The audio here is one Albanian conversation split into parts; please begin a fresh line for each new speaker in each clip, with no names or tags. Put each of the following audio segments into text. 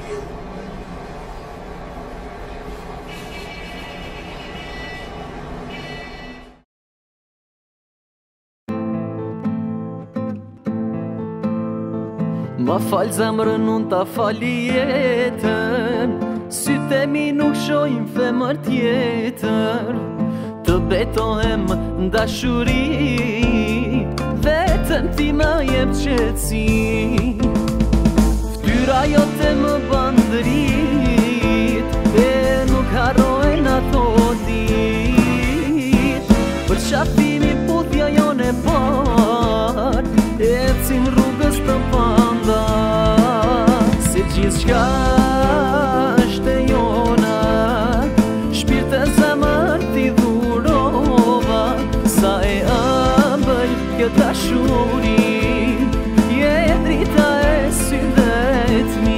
Ma falë zemrën unë ta fali jetën, sytë e mi nuk shojnë femër tjetër. Të betohem ndashuri, vetëm ti më jep qetësi. Ftyra jote më ban drit, e nuk harrojnë ato dit. Për qafimi puthja jone e par, ecin rrugës të panda, se gjithçka është e jona, shpirt e zemër ti dhurova. Sa e ëmbël kjo dashuri, je drita e syve t'mi.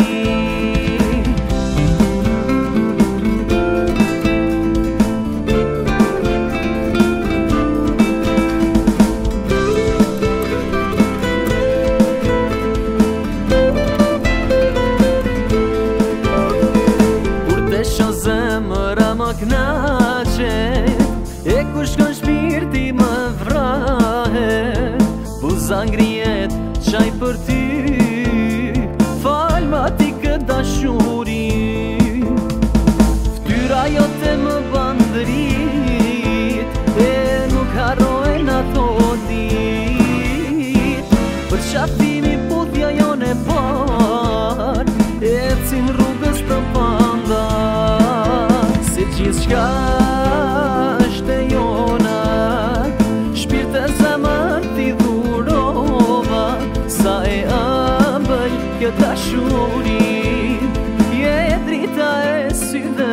E ku shkon shpirti më vrahet, buza ngrihet qaj për ty, fal ma ti këtë dashuri. Ftyra jote më ban drit, e nuk harrojnë ato dit. Për qafimi puthja jone e par, ecin rrugës të panda, se gjithçka është e jona, shpirt e zemër ti dhurova. Sa e ëmbël kjo dashuri, je drita e syve